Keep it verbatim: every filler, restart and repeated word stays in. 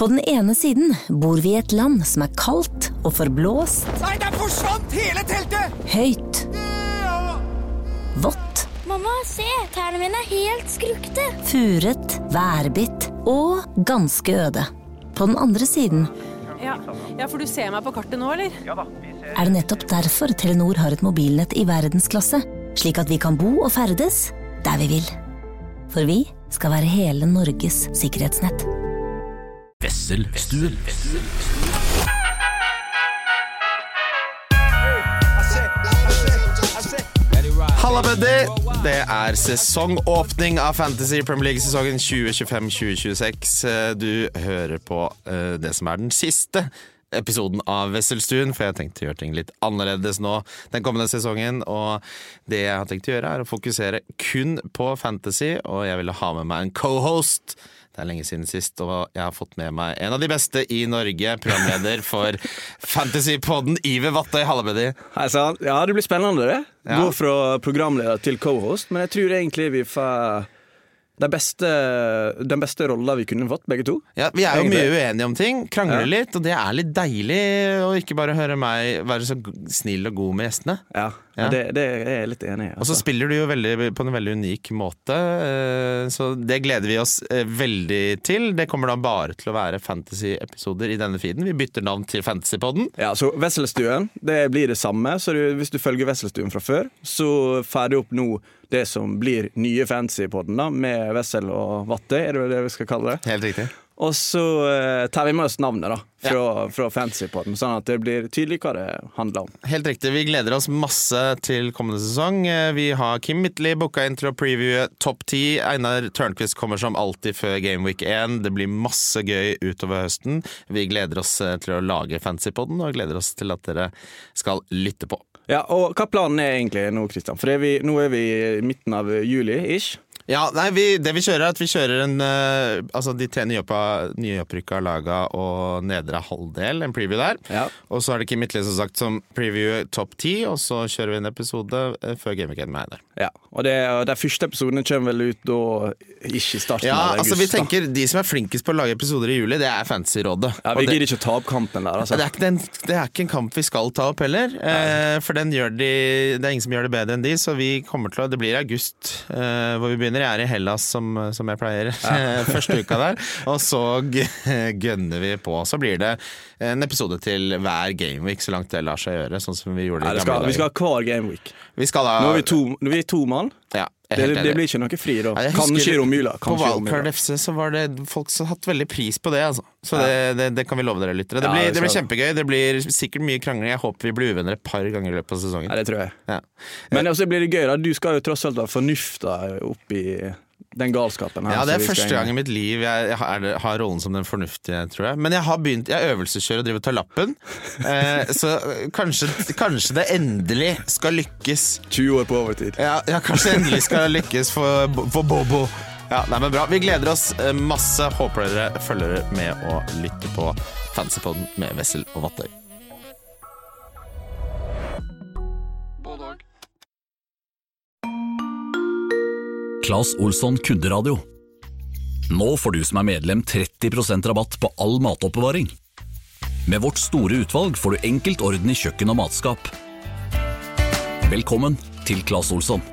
På den ene siden bor vi i et land som er kaldt og forblåst. Nei, der forsvant hele teltet! Høyt. Vått. Mamma, se, tærne mine er helt skrukte. Furet, værbitt og ganske øde. På den andre siden ja. ja, for du ser meg på kartet nå, eller? Ja da, vi ser. Er det nettopp derfor Telenor har et mobilnett i verdensklasse, slik at vi kan bo og ferdes der vi vil. For vi skal være hele Norges sikkerhetsnett. Vesselstuen. Halla buddy, det er sesongåpning av Fantasy Premier League-sesongen tjue tjuefem tjue tjueseks. Du hører på uh, det som er den siste episoden av Vesselstuen, for jeg har tenkt å gjøre ting litt annerledes nå den kommende sesongen, og det jeg har tenkt å gjøre er å fokusere kun på fantasy, og jeg ville ha med meg en co-host. Det er lenge siden sist, og jeg har fått med meg en av de beste i Norge, programleder for Fantasypodden, Iver Vattøy. Halla, buddy. Hei, sant? Ja, det blir spennende det. Ja. Gå fra programleder til co-host, men jeg tror egentlig vi får den beste, den beste rollen vi kunne fått, begge to. Ja, vi er jo egentlig mye uenige om ting, krangler ja. litt, og det er litt deilig å ikke bare høre meg være så snill og god med gjestene. Ja, ja. Det, det er jeg litt enig i. Altså. Og så spiller du jo veldig, på en veldig unik måte, så det gleder vi oss veldig til. Det kommer da bare til å være fantasy-episoder i denne feeden. Vi bytter navn til Fantasypodden. Ja, så Vesselstuen, det blir det samme, så du, hvis du følger Vesselstuen fra før, så får du opp nå det som blir nye Fantasypodden da, med Vessel og Vattøy, er det det vi skal kalle det? Helt riktig. Og så uh, tar vi med oss navnet da, fra, ja. fra Fantasypodden, sånn at det blir tydelig hva det handler om. Helt riktig, vi gleder oss masse til kommende sesong. Vi har Kim Midtly booka inn til å previewe topp ti. Einar Tørnquist kommer som alltid før Game Week én. Det blir masse gøy utover høsten. Vi gleder oss til å lage Fantasypodden, og gleder oss til at dere skal lytte på. Ja, og hva planen er egentlig nå, Kristian? For er vi, nå er vi i midten av juli-ish. Ja, nei, vi, det vi kjører er at vi kjører en uh, altså de tre nyopprykka laga og nedre halvdel, en preview der. Ja. Og så er det Kim Midtly som sagt som preview topp ti, og så kjører vi en episode uh, før Game Week med Einar. Ja, og det, de første episodene kommer vel ut da, ikke i starten ja, av august. Altså vi tenker, de som er flinkest på å lage episoder i juli, det er Fantasy-rådet. Ja, vi gidder ikke ta opp kampen der, altså. Det er, ikke den, det er ikke en kamp vi skal ta opp heller, uh, for den gjør de, det er ingen som gjør det bedre enn de, så vi kommer til å, det blir i august, uh, hvor vi begynner. Jeg er i Hellas som, som jeg pleier ja. første uka der, og så gønner vi på. Så blir det en episode til hver Game Week, så langt det lar seg gjøre, sånn som vi gjorde ja, det i gamle dager. Vi skal ha hver Game Week. Vi skal da, nå er vi to, nå er vi to mann. Ja. Det, det blir ikke noe fri da. Ja, kanskje Romula. På Wildcard F C så var det folk som har hatt veldig pris på det, altså. Så ja. det, det, det kan vi love dere lyttere. Det, ja, blir, det blir kjempegøy, det blir sikkert mye krangling. Jeg håper vi blir uvenner et par ganger i løpet av sesongen. Ja, det tror jeg. Ja. Men også blir det gøy da. Du skal jo tross alt ha fornufta opp i den galskapen her. Ja, det er første gang i mitt liv jeg har, har rollen som den fornuftige, tror jeg. Men jeg har begynt, jeg øvelseskjører og driver og tar lappen. Eh, så kanskje, kanskje det endelig skal lykkes. tjue år på overtid. Ja, ja kanskje det endelig skal lykkes for, for Bobo. Ja, nei, men bra. Vi gleder oss masse. Håper dere følger med å lytte på Fantasypodden med Vessel og Vattøy. Claes Olsson Kunderadio. Nå får du som er medlem tretti prosent rabatt på all matoppbevaring. Med vårt store utvalg får du enkelt orden i kjøkken og matskap. Velkommen til Claes Olsson.